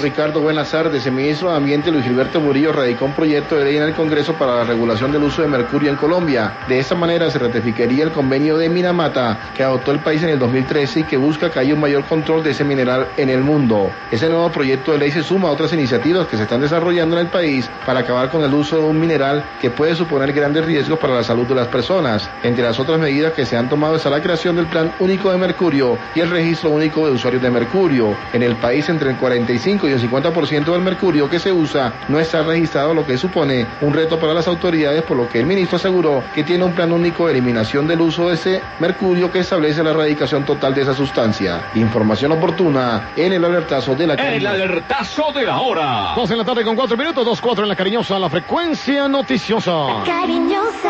Ricardo, buenas tardes. El ministro de Ambiente, Luis Gilberto Murillo, radicó un proyecto de ley en el Congreso para la regulación del uso de mercurio en Colombia. De esta manera se ratificaría el convenio de Minamata que adoptó el país en el 2013 y que busca que haya un mayor control de ese mineral en el mundo. Ese nuevo proyecto de ley se suma a otras iniciativas que se están desarrollando en el país para acabar con el uso de un mineral que puede suponer grandes riesgos para la salud de las personas. Entre las otras medidas que se han tomado está la creación del Plan Único de Mercurio y el Registro Único de Usuarios de Mercurio. En el país, entre el 45 y el 50% del mercurio que se usa no está registrado, lo que supone un reto para las autoridades, por lo que el ministro aseguró que tiene un plan único de eliminación del uso de ese mercurio que establece la erradicación total de esa sustancia. Información oportuna en el alertazo de la Cariñosa. El alertazo de la hora. 2 en la tarde con 4 minutos, 2:04 en la Cariñosa, la frecuencia noticiosa. Cariñosa.